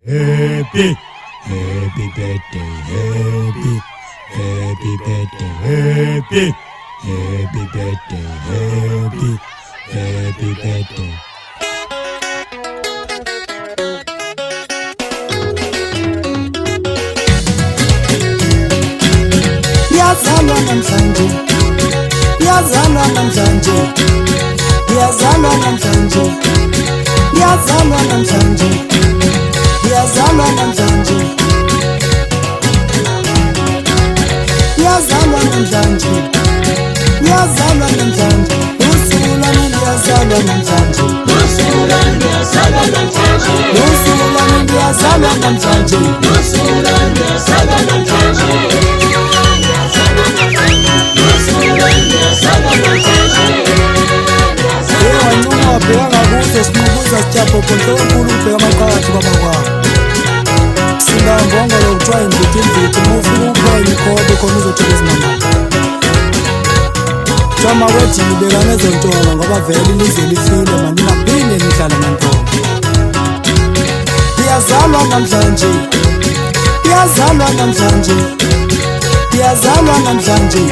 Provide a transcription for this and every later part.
Happy, happy birthday, happy birthday, happy birthday, happy birthday. Yazalwa namhlanje, yazalwa namhlanje, yazalwa namhlanje, yazalwa namhlanje, yazalwa namhlanje, yazalwa namhlanje, yazalwa namhlanje, usuku lami yazalwa namhlanje, usuku lami yazalwa namhlanje, usuku lami yazalwa namhlanje, usuku lami yazalwa namhlanje. Ewancuma wabheka kuze sinubuza sijapho konke onkulu ubheka amaqakathi kwabakwabo. Singambonga lo kuthiwa imvithi mufika uphele ikhobe khona uzothola izimamaka. Jama wethi ngibeka nezontoma ngoba vele ilizwe lifile mani naphinde ngihlala nantoma. Yazalwa namhlanje, yazalwa namhlanje, yazalwa namhlanje.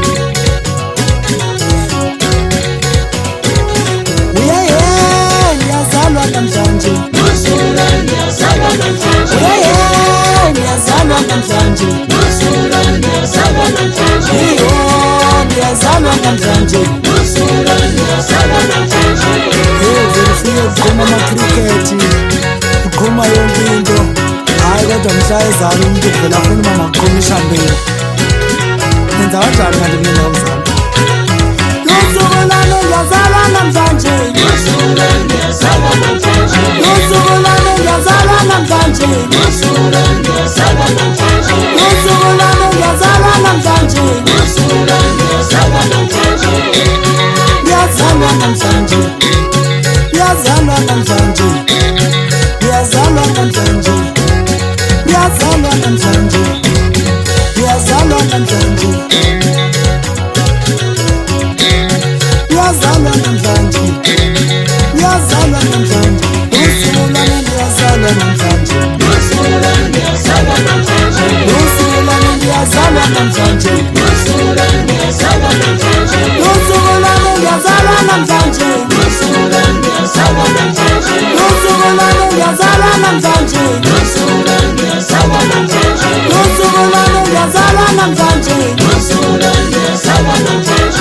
Yazalwa namhlanje, Usuku lami yazalwa namhlanje, yazalwa namhlanje, usuku lami yazalwa namhlanje, yazalwa namhlanje. usuku lami yazalwa namhlanje. Zifike kuqhuma amakrikethi, kuqhuma yonke into. Hayi kodwa mhla ezala umuntu kuvela afuna uma maqhuma ishambeni. Nenza kanjani kanti mina ngizalwa? Usuku lami yazalwa namhlanje, Usuku lami yazalwa namhlanje, usuku lami yazalwa namhlanje, usuku lami yazalwa namhlanje, usuku lami yazalwa namhlanje, usuku lami yazalwa namhlanje. yazalwa namhlanje, yazalwa namhlanje, yazalwa namhlanje, yazalwa namhlanje, yazalwa namhlanje, yazalwa namhlanje, yazalwa namhlanje, usuku lami yazalwa namhlanje, Usuku lami yazalwa namhlanje, usuku lami yazalwa namhlanje, usuku lami yazalwa namhlanje, usuku lami yazalwa namhlanje, usuku lami yazalwa namhlanje, usuku lami yazalwa namhlanje, usuku lami yazalwa namhlanje, usuku lami yazalwa namhlanje. usuku lami yazalwa namhlanje.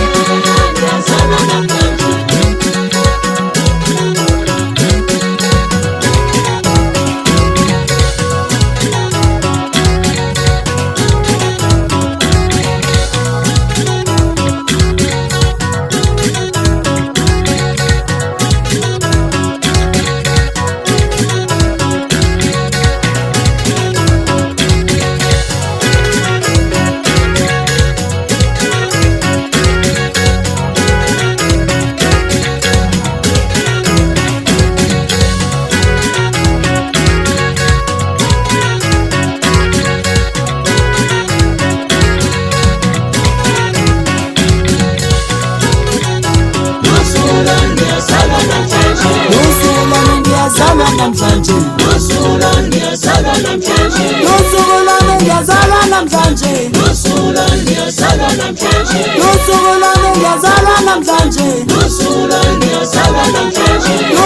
Usuku lami yazalwa namhlanje, usuku lami yazalwa namhlanje, Usuku lami yazalwa namhlanje, usuku lami yazalwa namhlanje, usuku lami yazalwa namhlanje, usuku lami yazalwa namhlanje,